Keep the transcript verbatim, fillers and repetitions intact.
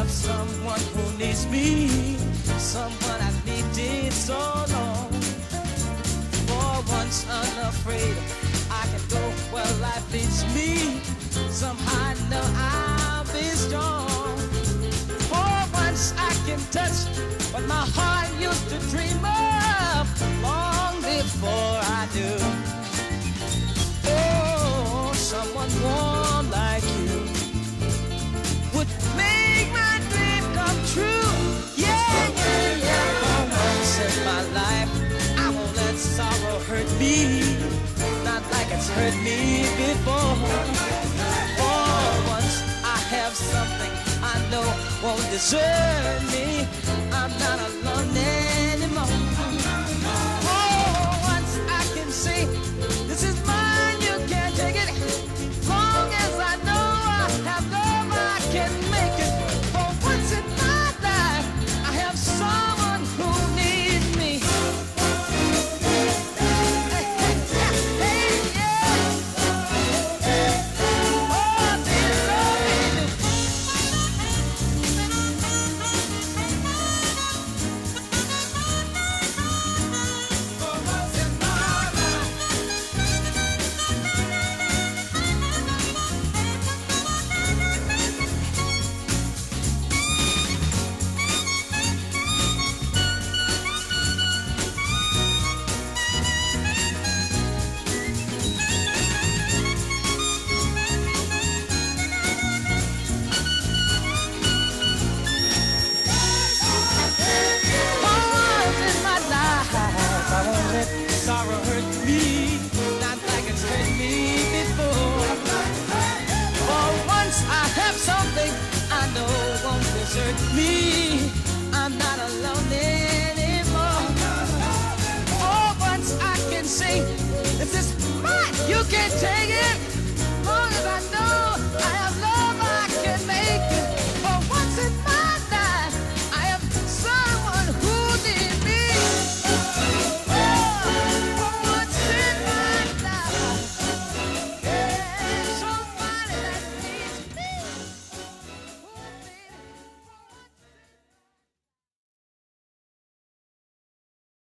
have someone who needs me, someone I needed so long. For once unafraid, I can go where life leads me. Somehow I know I'll be strong. For once I can touch what my heart used to dream of long before I do. Oh, someone warm like you would make my dream come true. Yeah, yeah, yeah. For once in my life, I won't let sorrow hurt me, not like it's hurt me before. For once I have something I know won't desert me. I'm not alone anymore. For once I can say, this is mine, you can't take it. Long as I know I have love, I can make it. For once in my life, I have someone who needs me. Hey, hey, yeah, hey, yeah. Oh, dear Lord. For once in my life. Once in my life, I won't let sorrow hurt me, not like it's hurt me before. For once I have something I know won't desert me. I'm not alone anymore. For once I can say, this is mine, you can't take it.